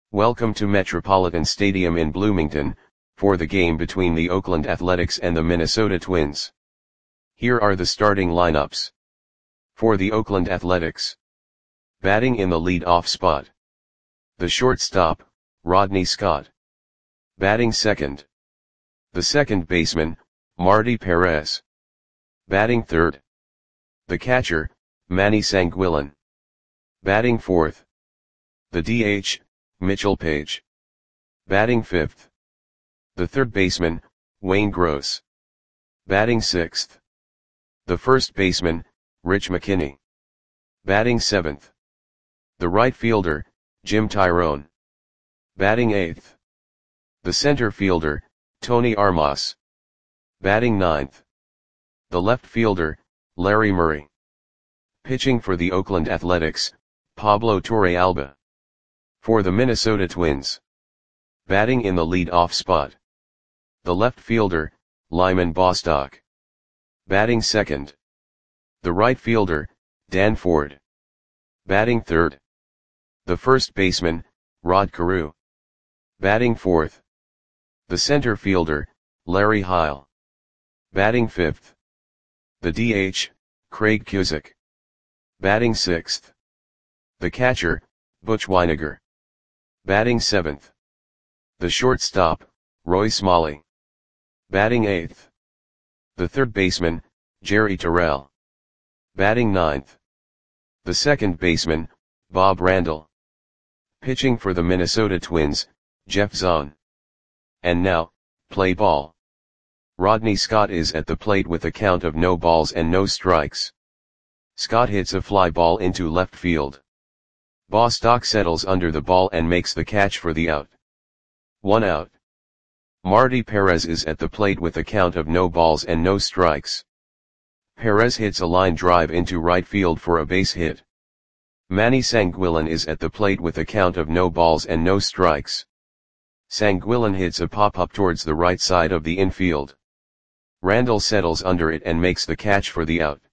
Welcome to Metropolitan Stadium in Bloomington, for the game between the Oakland Athletics and the Minnesota Twins. Here are the starting lineups. For the Oakland Athletics. Batting in the lead-off spot. The shortstop, Rodney Scott. Batting second. The second baseman, Marty Perez. Batting third. The catcher, Manny Sanguillen. Batting fourth. The DH, Mitchell Page. Batting fifth. The third baseman, Wayne Gross. Batting sixth. The first baseman, Rich McKinney. Batting seventh. The right fielder, Jim Tyrone. Batting eighth. The center fielder, Tony Armas. Batting ninth. The left fielder, Larry Murray. Pitching for the Oakland Athletics, Pablo Torrealba. For the Minnesota Twins. Batting in the lead-off spot. The left fielder, Lyman Bostock. Batting second. The right fielder, Dan Ford. Batting third. The first baseman, Rod Carew. Batting fourth. The center fielder, Larry Heil. Batting fifth. The DH, Craig Cusick. Batting sixth. The catcher, Butch Wynegar. Batting seventh. The shortstop, Roy Smalley. Batting eighth. The third baseman, Jerry Terrell. Batting ninth. The second baseman, Bob Randall. Pitching for the Minnesota Twins, Jeff Zahn. And now, play ball. Rodney Scott is at the plate with a count of no balls and no strikes. Scott hits a fly ball into left field. Bostock settles under the ball and makes the catch for the out. 1 out. Marty Perez is at the plate with a count of no balls and no strikes. Perez hits a line drive into right field for a base hit. Manny Sanguillen is at the plate with a count of no balls and no strikes. Sanguillen hits a pop-up towards the right side of the infield. Randall settles under it and makes the catch for the out.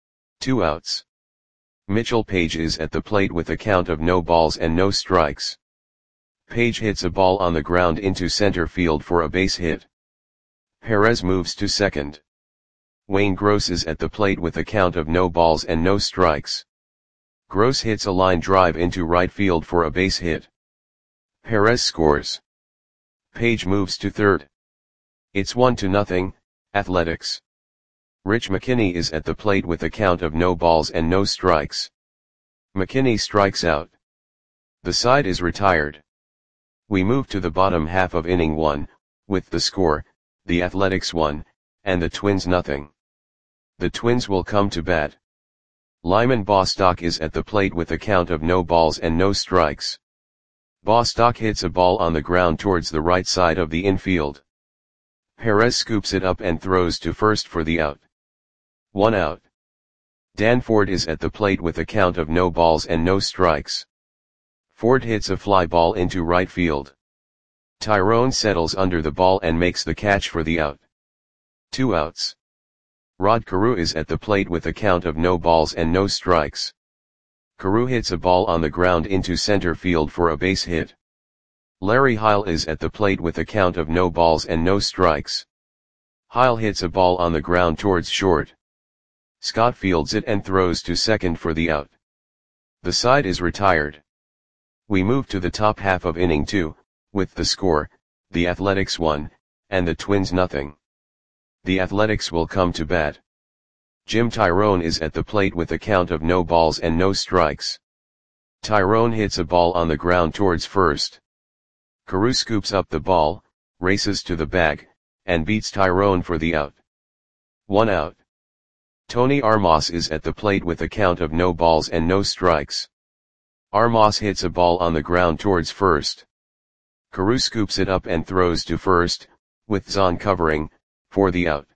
2 outs. Mitchell Page is at the plate with a count of no balls and no strikes. Page hits a ball on the ground into center field for a base hit. Perez moves to second. Wayne Gross is at the plate with a count of no balls and no strikes. Gross hits a line drive into right field for a base hit. Perez scores. Page moves to third. It's 1-0, Athletics. Rich McKinney is at the plate with a count of no balls and no strikes. McKinney strikes out. The side is retired. We move to the bottom half of inning 1, with the score, the Athletics 1, and the Twins 0. The Twins will come to bat. Lyman Bostock is at the plate with a count of no balls and no strikes. Bostock hits a ball on the ground towards the right side of the infield. Perez scoops it up and throws to first for the out. 1 out. Dan Ford is at the plate with a count of no balls and no strikes. Ford hits a fly ball into right field. Tyrone settles under the ball and makes the catch for the out. 2 outs. Rod Carew is at the plate with a count of no balls and no strikes. Carew hits a ball on the ground into center field for a base hit. Larry Heil is at the plate with a count of no balls and no strikes. Heil hits a ball on the ground towards short. Scott fields it and throws to second for the out. The side is retired. We move to the top half of inning 2, with the score, the Athletics 1, and the Twins 0. The Athletics will come to bat. Jim Tyrone is at the plate with a count of no balls and no strikes. Tyrone hits a ball on the ground towards first. Carew scoops up the ball, races to the bag, and beats Tyrone for the out. 1 out. Tony Armas is at the plate with a count of no balls and no strikes. Armas hits a ball on the ground towards first. Carew scoops it up and throws to first, with Zahn covering, for the out.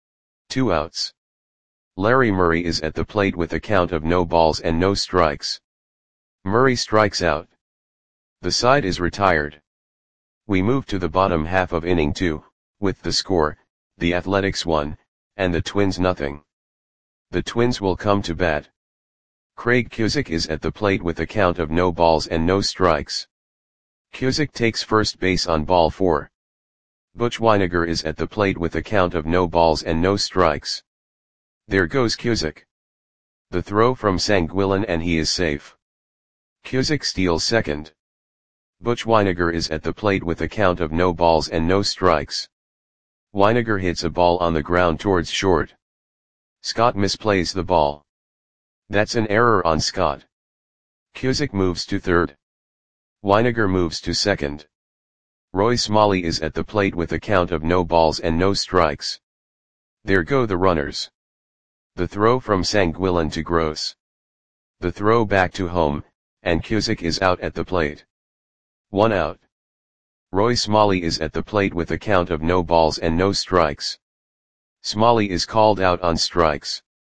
2 outs. Larry Murray is at the plate with a count of no balls and no strikes. Murray strikes out. The side is retired. We move to the bottom half of inning 2, with the score, the Athletics 1, and the Twins 0. The Twins will come to bat. Craig Cusick is at the plate with a count of no balls and no strikes. Cusick takes first base on ball 4. Butch Wynegar is at the plate with a count of no balls and no strikes. There goes Cusick. The throw from Sanguillen and he is safe. Cusick steals second. Butch Wynegar is at the plate with a count of no balls and no strikes. Wynegar hits a ball on the ground towards short. Scott misplays the ball. That's an error on Scott. Cusick moves to third. Wynegar moves to second. Roy Smalley is at the plate with a count of no balls and no strikes. There go the runners. The throw from Sanguillen to Gross. The throw back to home, and Cusick is out at the plate. 1 out. Roy Smalley is at the plate with a count of no balls and no strikes. Smalley is called out on strikes.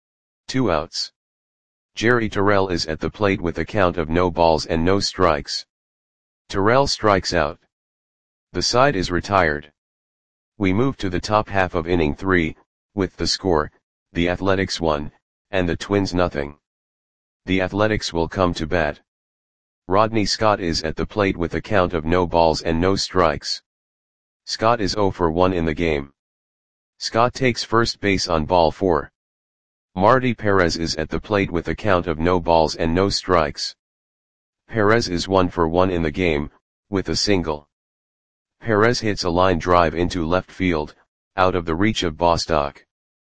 2 outs. Jerry Terrell is at the plate with a count of no balls and no strikes. Terrell strikes out. The side is retired. We move to the top half of inning 3, with the score, the Athletics 1, and the Twins nothing. The Athletics will come to bat. Rodney Scott is at the plate with a count of no balls and no strikes. Scott is 0 for 1 in the game. Scott takes first base on ball 4. Marty Perez is at the plate with a count of no balls and no strikes. Perez is 1 for 1 in the game, with a single. Perez hits a line drive into left field, out of the reach of Bostock.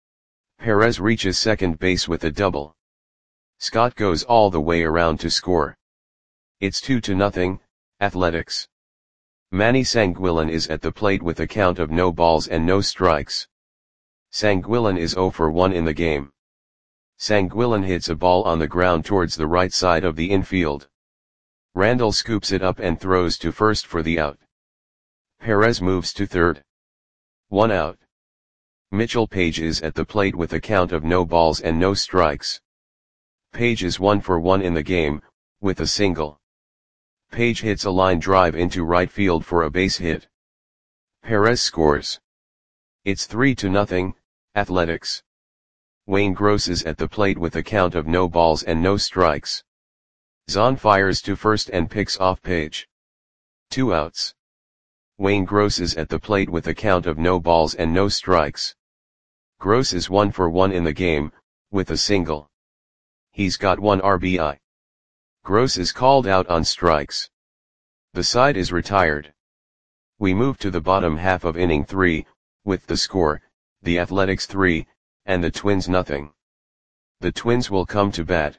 Perez reaches second base with a double. Scott goes all the way around to score. It's 2-0, Athletics. Manny Sanguillen is at the plate with a count of no balls and no strikes. Sanguillen is 0 for 1 in the game. Sanguillen hits a ball on the ground towards the right side of the infield. Randall scoops it up and throws to first for the out. Perez moves to third. 1 out. Mitchell Page is at the plate with a count of no balls and no strikes. Page is 1 for 1 in the game, with a single. Page hits a line drive into right field for a base hit. Perez scores. It's 3-0, Athletics. Wayne Gross is at the plate with a count of no balls and no strikes. Zahn fires to first and picks off Page. 2 outs. Wayne Gross is at the plate with a count of no balls and no strikes. Gross is 1 for 1 in the game, with a single. He's got 1 RBI. Gross is called out on strikes. The side is retired. We move to the bottom half of inning 3, with the score, the Athletics 3, and the Twins nothing. The Twins will come to bat.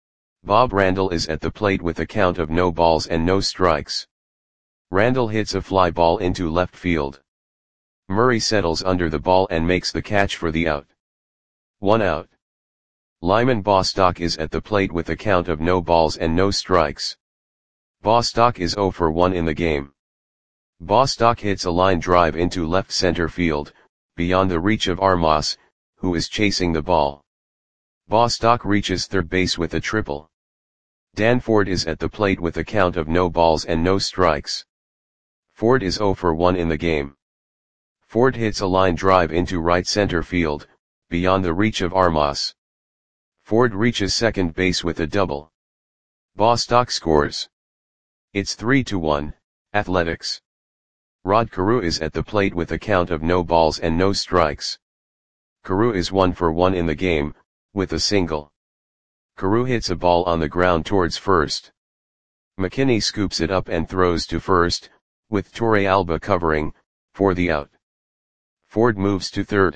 Bob Randall is at the plate with a count of no balls and no strikes. Randall hits a fly ball into left field. Murray settles under the ball and makes the catch for the out. 1 out. Lyman Bostock is at the plate with a count of no balls and no strikes. Bostock is 0 for 1 in the game. Bostock hits a line drive into left center field, beyond the reach of Armas, who is chasing the ball. Bostock reaches third base with a triple. Dan Ford is at the plate with a count of no balls and no strikes. Ford is 0 for 1 in the game. Ford hits a line drive into right center field, beyond the reach of Armas. Ford reaches second base with a double. Bostock scores. It's 3-1, Athletics. Rod Carew is at the plate with a count of no balls and no strikes. Carew is 1 for 1 in the game, with a single. Carew hits a ball on the ground towards first. McKinney scoops it up and throws to first, with Torre Alba covering, for the out. Ford moves to third.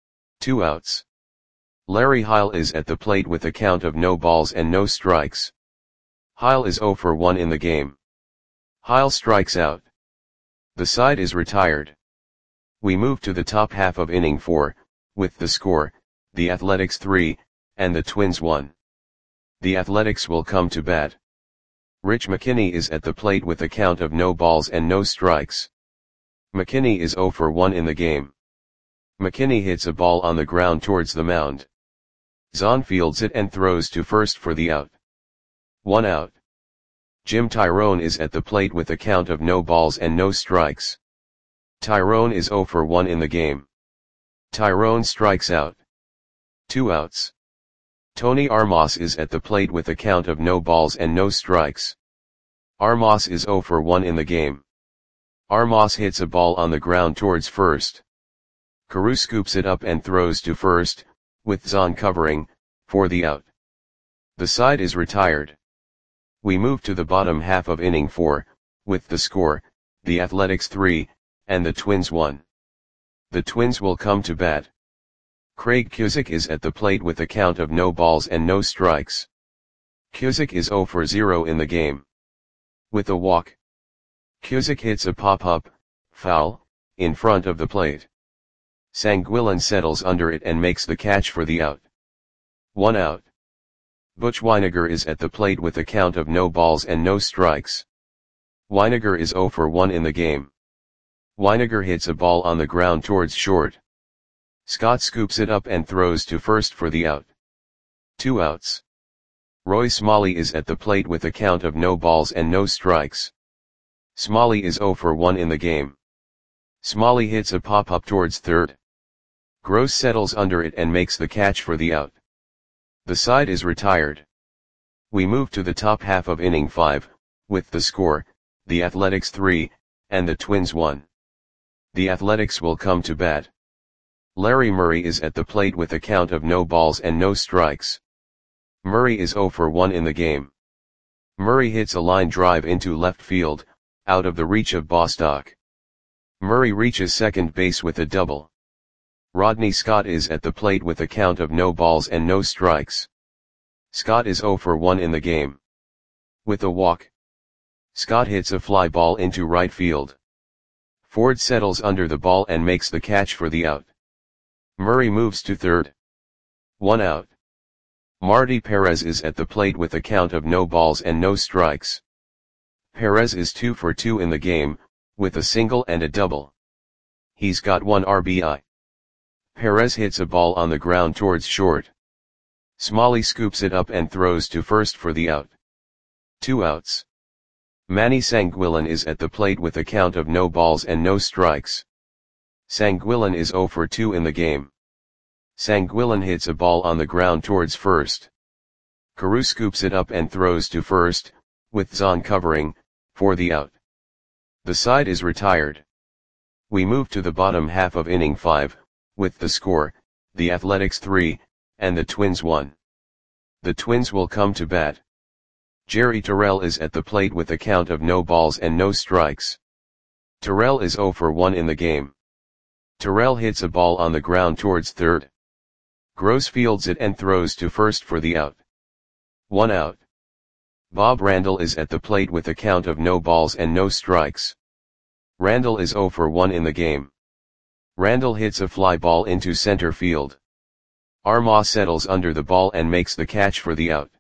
2 outs. Larry Heil is at the plate with a count of no balls and no strikes. Heil is 0 for 1 in the game. Heil strikes out. The side is retired. We move to the top half of inning 4, with the score, the Athletics 3, and the Twins 1. The Athletics will come to bat. Rich McKinney is at the plate with a count of no balls and no strikes. McKinney is 0 for 1 in the game. McKinney hits a ball on the ground towards the mound. Zahn fields it and throws to first for the out. 1 out. Jim Tyrone is at the plate with a count of no balls and no strikes. Tyrone is 0 for 1 in the game. Tyrone strikes out. 2 outs. Tony Armas is at the plate with a count of no balls and no strikes. Armas is 0 for 1 in the game. Armas hits a ball on the ground towards first. Carew scoops it up and throws to first, with Zahn covering, for the out. The side is retired. We move to the bottom half of inning 4, with the score, the Athletics 3, and the Twins 1. The Twins will come to bat. Craig Cusick is at the plate with a count of no balls and no strikes. Cusick is 0 for 0 in the game. With a walk, Cusick hits a pop-up, foul, in front of the plate. Sanguillén settles under it and makes the catch for the out. 1 out. Butch Wynegar is at the plate with a count of no balls and no strikes. Wynegar is 0 for 1 in the game. Wynegar hits a ball on the ground towards short. Scott scoops it up and throws to first for the out. 2 outs. Roy Smalley is at the plate with a count of no balls and no strikes. Smalley is 0 for 1 in the game. Smalley hits a pop-up towards third. Gross settles under it and makes the catch for the out. The side is retired. We move to the top half of inning 5, with the score, the Athletics 3, and the Twins 1. The Athletics will come to bat. Larry Murray is at the plate with a count of no balls and no strikes. Murray is 0 for 1 in the game. Murray hits a line drive into left field, out of the reach of Bostock. Murray reaches second base with a double. Rodney Scott is at the plate with a count of no balls and no strikes. Scott is 0 for 1 in the game. With a walk, Scott hits a fly ball into right field. Ford settles under the ball and makes the catch for the out. Murray moves to third. 1 out. Marty Perez is at the plate with a count of no balls and no strikes. Perez is 2 for 2 in the game, with a single and a double. He's got 1 RBI. Perez hits a ball on the ground towards short. Smalley scoops it up and throws to first for the out. 2 outs. Manny Sanguillén is at the plate with a count of no balls and no strikes. Sanguillén is 0 for 2 in the game. Sanguillén hits a ball on the ground towards first. Carew scoops it up and throws to first, with Zahn covering, for the out. The side is retired. We move to the bottom half of inning 5, with the score, the Athletics 3, and the Twins 1. The Twins will come to bat. Jerry Terrell is at the plate with a count of no balls and no strikes. Terrell is 0 for 1 in the game. Terrell hits a ball on the ground towards third. Gross fields it and throws to first for the out. 1 out. Bob Randall is at the plate with a count of no balls and no strikes. Randall is 0 for 1 in the game. Randall hits a fly ball into center field. Armas settles under the ball and makes the catch for the out.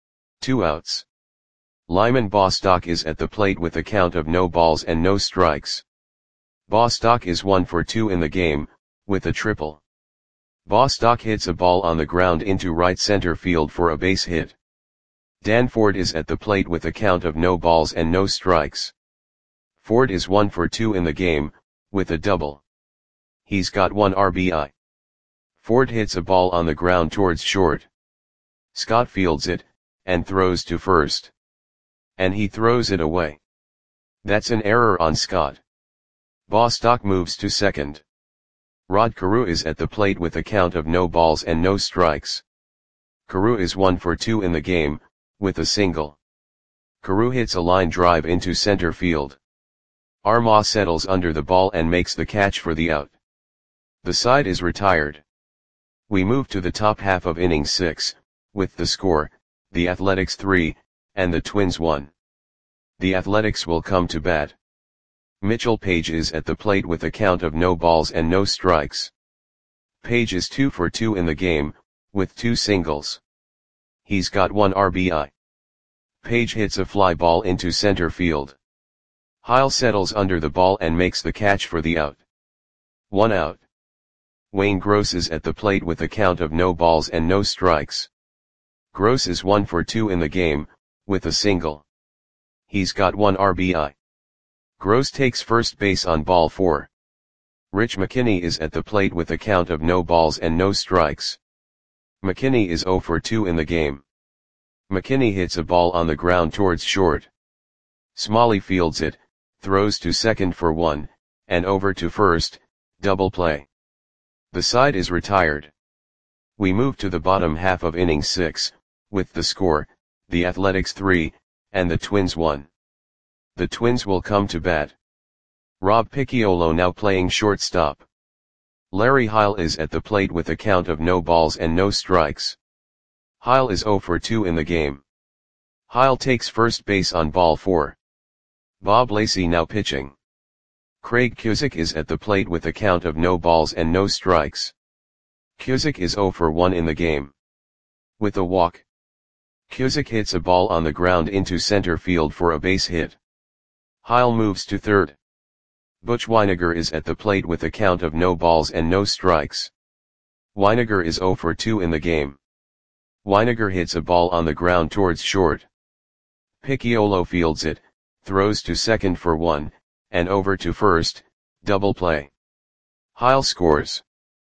2 outs. Lyman Bostock is at the plate with a count of no balls and no strikes. Bostock is 1 for 2 in the game, with a triple. Bostock hits a ball on the ground into right center field for a base hit. Dan Ford is at the plate with a count of no balls and no strikes. Ford is 1 for 2 in the game, with a double. He's got 1 RBI. Ford hits a ball on the ground towards short. Scott fields it, and throws to first. And he throws it away. That's an error on Scott. Bostock moves to second. Rod Carew is at the plate with a count of no balls and no strikes. Carew is 1 for 2 in the game, with a single. Carew hits a line drive into center field. Armas settles under the ball and makes the catch for the out. The side is retired. We move to the top half of inning 6, with the score, the Athletics 3, and the Twins 1. The Athletics will come to bat. Mitchell Page is at the plate with a count of no balls and no strikes. Page is 2 for 2 in the game, with 2 singles. He's got 1 RBI. Page hits a fly ball into center field. Heil settles under the ball and makes the catch for the out. 1 out. Wayne Gross is at the plate with a count of no balls and no strikes. Gross is 1 for 2 in the game, with a single. He's got 1 RBI. Gross takes first base on ball 4. Rich McKinney is at the plate with a count of no balls and no strikes. McKinney is 0 for 2 in the game. McKinney hits a ball on the ground towards short. Smalley fields it, throws to second for 1, and over to first, double play. The side is retired. We move to the bottom half of inning 6, with the score, the Athletics 3, and the Twins 1. The Twins will come to bat. Rob Picciolo now playing shortstop. Larry Heil is at the plate with a count of no balls and no strikes. Heil is 0 for 2 in the game. Heil takes first base on ball 4. Bob Lacey now pitching. Craig Cusick is at the plate with a count of no balls and no strikes. Cusick is 0 for 1 in the game. With a walk. Cusick hits a ball on the ground into center field for a base hit. Heil moves to third. Butch Wynegar is at the plate with a count of no balls and no strikes. Wynegar is 0 for 2 in the game. Wynegar hits a ball on the ground towards short. Picciolo fields it, throws to second for 1, and over to first, double play. Heil scores.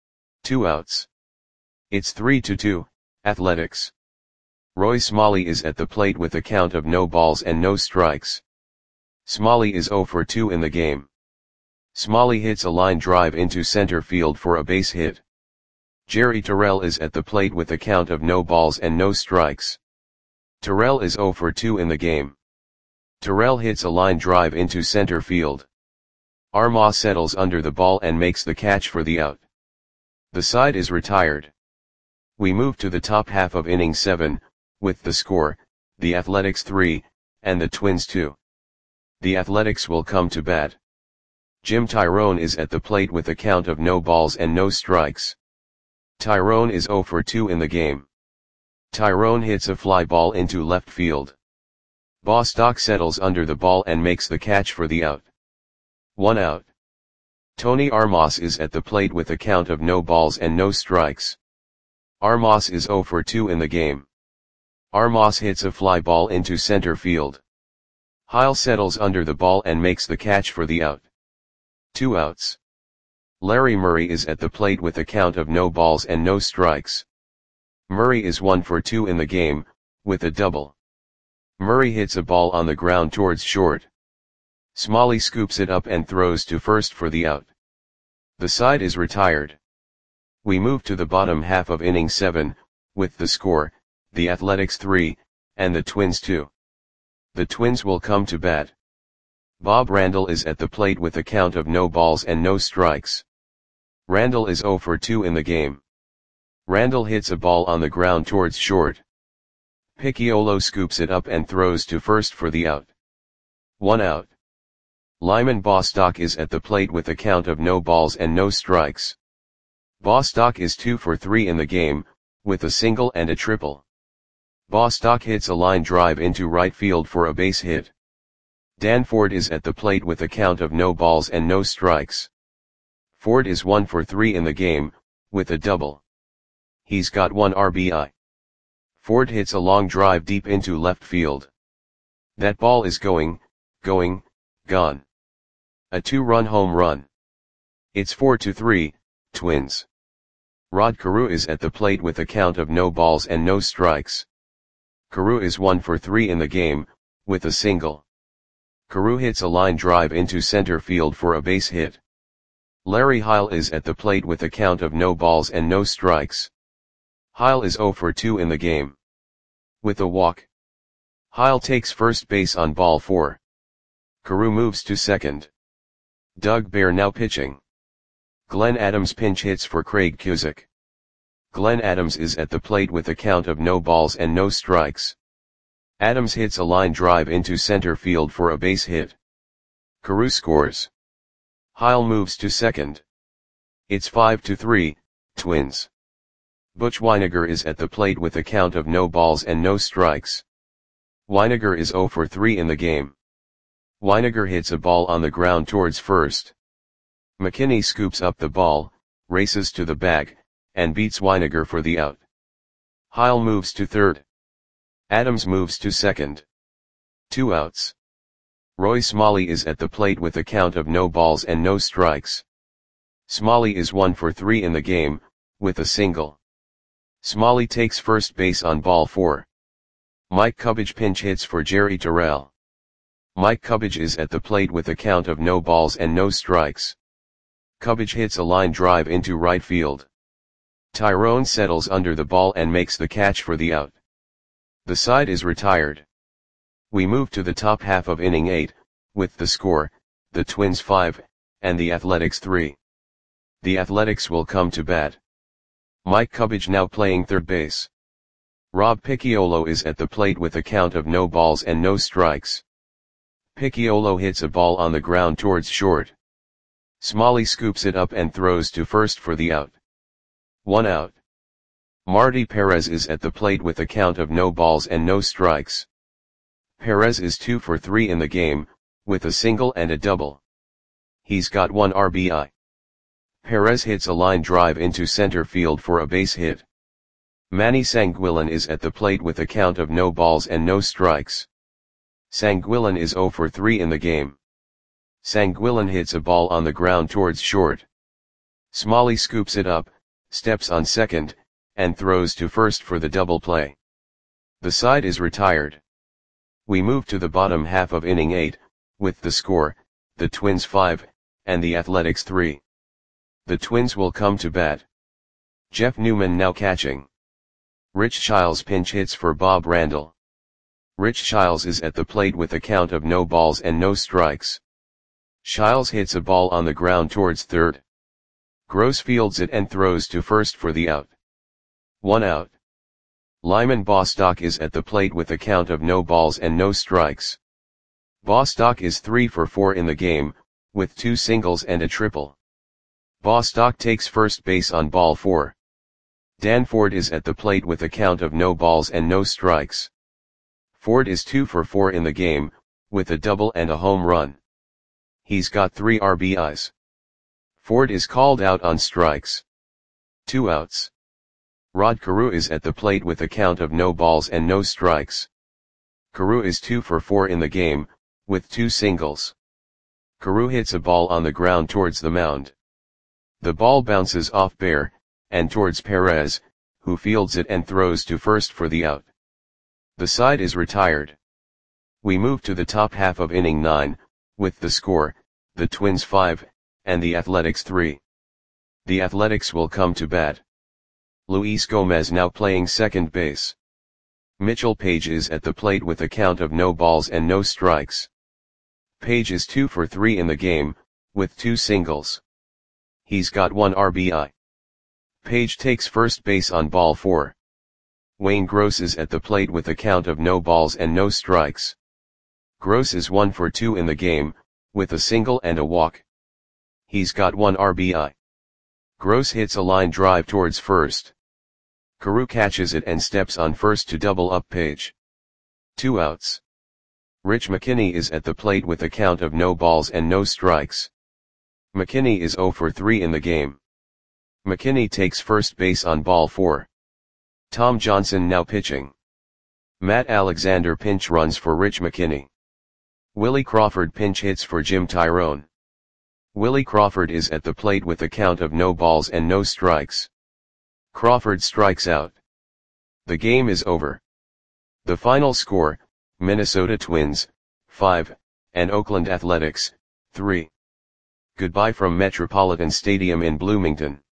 2 outs. It's 3-2, Athletics. Roy Smalley is at the plate with a count of no balls and no strikes. Smalley is 0 for 2 in the game. Smalley hits a line drive into center field for a base hit. Jerry Terrell is at the plate with a count of no balls and no strikes. Terrell is 0 for 2 in the game. Terrell hits a line drive into center field. Armah settles under the ball and makes the catch for the out. The side is retired. We move to the top half of inning 7, with the score, the Athletics 3, and the Twins 2. The Athletics will come to bat. Jim Tyrone is at the plate with a count of no balls and no strikes. Tyrone is 0 for 2 in the game. Tyrone hits a fly ball into left field. Bostock settles under the ball and makes the catch for the out. 1 out. Tony Armas is at the plate with a count of no balls and no strikes. Armas is 0 for 2 in the game. Armas hits a fly ball into center field. Heil settles under the ball and makes the catch for the out. 2 outs. Larry Murray is at the plate with a count of no balls and no strikes. Murray is 1 for 2 in the game, with a double. Murray hits a ball on the ground towards short. Smalley scoops it up and throws to first for the out. The side is retired. We move to the bottom half of inning 7, with the score, the Athletics 3, and the Twins 2. The Twins will come to bat. Bob Randall is at the plate with a count of no balls and no strikes. Randall is 0 for 2 in the game. Randall hits a ball on the ground towards short. Picciolo scoops it up and throws to first for the out. 1 out. Lyman Bostock is at the plate with a count of no balls and no strikes. Bostock is 2 for 3 in the game, with a single and a triple. Bostock hits a line drive into right field for a base hit. Dan Ford is at the plate with a count of no balls and no strikes. Ford is 1 for 3 in the game, with a double. He's got 1 RBI. Ford hits a long drive deep into left field. That ball is going, gone. A 2-run home run. It's 4-3, Twins. Rod Carew is at the plate with a count of no balls and no strikes. Carew is 1 for 3 in the game, with a single. Carew hits a line drive into center field for a base hit. Larry Heil is at the plate with a count of no balls and no strikes. Heil is 0 for 2 in the game. With a walk. Heil takes first base on ball 4. Carew moves to second. Doug Bear now pitching. Glenn Adams pinch hits for Craig Cusick. Glenn Adams is at the plate with a count of no balls and no strikes. Adams hits a line drive into center field for a base hit. Carew scores. Heil moves to second. It's 5-3, Twins. Butch Wynegar is at the plate with a count of no balls and no strikes. Wynegar is 0 for 3 in the game. Wynegar hits a ball on the ground towards first. McKinney scoops up the ball, races to the bag, and beats Wynegar for the out. Heil moves to third. Adams moves to second. 2 outs. Roy Smalley is at the plate with a count of no balls and no strikes. Smalley is 1 for 3 in the game, with a single. Smalley takes first base on ball 4. Mike Cubbage pinch hits for Jerry Terrell. Mike Cubbage is at the plate with a count of no balls and no strikes. Cubbage hits a line drive into right field. Tyrone settles under the ball and makes the catch for the out. The side is retired. We move to the top half of inning 8, with the score, the Twins 5, and the Athletics 3. The Athletics will come to bat. Mike Cubbage now playing third base. Rob Picciolo is at the plate with a count of no balls and no strikes. Picciolo hits a ball on the ground towards short. Smalley scoops it up and throws to first for the out. 1 out. Marty Perez is at the plate with a count of no balls and no strikes. Perez is 2 for 3 in the game, with a single and a double. He's got 1 RBI. Perez hits a line drive into center field for a base hit. Manny Sanguillen is at the plate with a count of no balls and no strikes. Sanguillen is 0 for 3 in the game. Sanguillen hits a ball on the ground towards short. Smalley scoops it up, steps on second, and throws to first for the double play. The side is retired. We move to the bottom half of inning 8, with the score, the Twins 5, and the Athletics 3. The Twins will come to bat. Jeff Newman now catching. Rich Childs pinch hits for Bob Randall. Rich Childs is at the plate with a count of no balls and no strikes. Childs hits a ball on the ground towards third. Gross fields it and throws to first for the out. 1 out. Lyman Bostock is at the plate with a count of no balls and no strikes. Bostock is 3 for 4 in the game, with 2 singles and a triple. Bostock takes first base on ball 4. Dan Ford is at the plate with a count of no balls and no strikes. Ford is 2 for 4 in the game, with a double and a home run. He's got 3 RBIs. Ford is called out on strikes. 2 outs. Rod Carew is at the plate with a count of no balls and no strikes. Carew is 2 for 4 in the game, with 2 singles. Carew hits a ball on the ground towards the mound. The ball bounces off Bear, and towards Perez, who fields it and throws to first for the out. The side is retired. We move to the top half of inning 9, with the score, the Twins 5, and the Athletics 3. The Athletics will come to bat. Luis Gomez now playing second base. Mitchell Page is at the plate with a count of no balls and no strikes. Page is 2 for 3 in the game, with 2 singles. He's got 1 RBI. Page takes first base on ball 4. Wayne Gross is at the plate with a count of no balls and no strikes. Gross is 1 for 2 in the game, with a single and a walk. He's got 1 RBI. Gross hits a line drive towards first. Carew catches it and steps on first to double up Page. 2 outs. Rich McKinney is at the plate with a count of no balls and no strikes. McKinney is 0 for 3 in the game. McKinney takes first base on ball 4. Tom Johnson now pitching. Matt Alexander pinch runs for Rich McKinney. Willie Crawford pinch hits for Jim Tyrone. Willie Crawford is at the plate with a count of no balls and no strikes. Crawford strikes out. The game is over. The final score, Minnesota Twins, 5, and Oakland Athletics, 3. Goodbye from Metropolitan Stadium in Bloomington.